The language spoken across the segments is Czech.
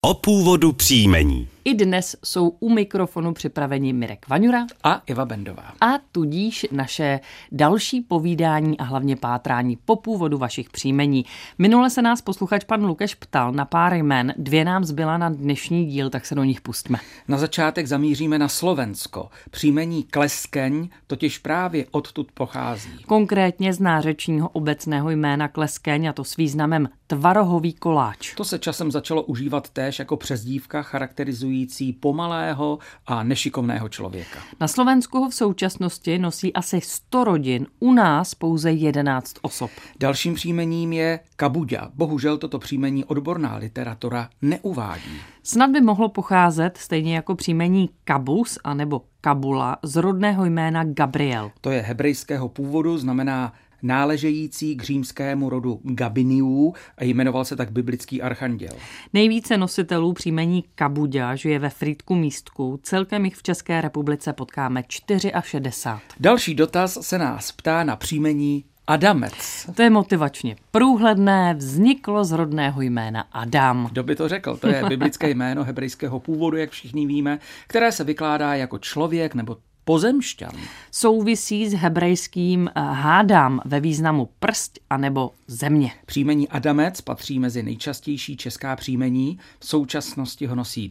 O původu příjmení. I dnes jsou u mikrofonu připraveni Mirek Vaňura a Iva Bendová. A tudíž naše další povídání a hlavně pátrání po původu vašich příjmení. Minule se nás posluchač pan Lukeš ptal na pár jmen, 2 nám zbyla na dnešní díl, tak se do nich pustme. Na začátek zamíříme na Slovensko. Příjmení Kleskeň totiž právě odtud pochází. Konkrétně z nářečního obecného jména Kleskeň, a to s významem tvarohový koláč. To se časem začalo užívat též jako přezdívka charakterizující pomalého a nešikovného člověka. Na Slovensku ho v současnosti nosí asi 100 rodin, u nás pouze 11 osob. Dalším příjmením je Kabuďa. Bohužel toto příjmení odborná literatura neuvádí. Snad by mohlo pocházet, stejně jako příjmení Kabus anebo Kabula, z rodného jména Gabriel. To je hebrejského původu, znamená náležející k římskému rodu Gabiniů a jmenoval se tak biblický archanděl. Nejvíce nositelů příjmení Kabuďa žije ve Frýdku Místku, celkem jich v České republice potkáme 64. Další dotaz se nás ptá na příjmení Adamec. To je motivačně průhledné, vzniklo z rodného jména Adam. Kdo by to řekl? To je biblické jméno hebrejského původu, jak všichni víme, které se vykládá jako člověk nebo pozemšťan. Souvisí s hebrejským hádám ve významu prst anebo země. Příjmení Adamec patří mezi nejčastější česká příjmení. V současnosti ho nosí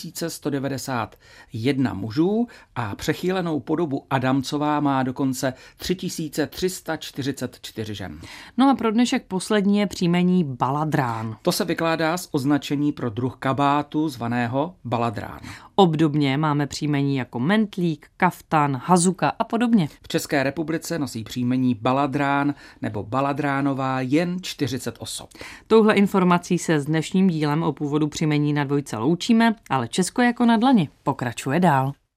3191 mužů a přechýlenou podobu Adamcová má dokonce 3344 žen. No a pro dnešek poslední je příjmení Baladrán. To se vykládá z označení pro druh kabátu zvaného baladrán. Obdobně máme příjmení jako Mentlík, Kaftan, Hazuka a podobně. V České republice nosí příjmení Baladrán nebo Baladránová jen 40 osob. Touhle informací se s dnešním dílem o původu příjmení na dvojce loučíme, ale Česko jako na dlani pokračuje dál.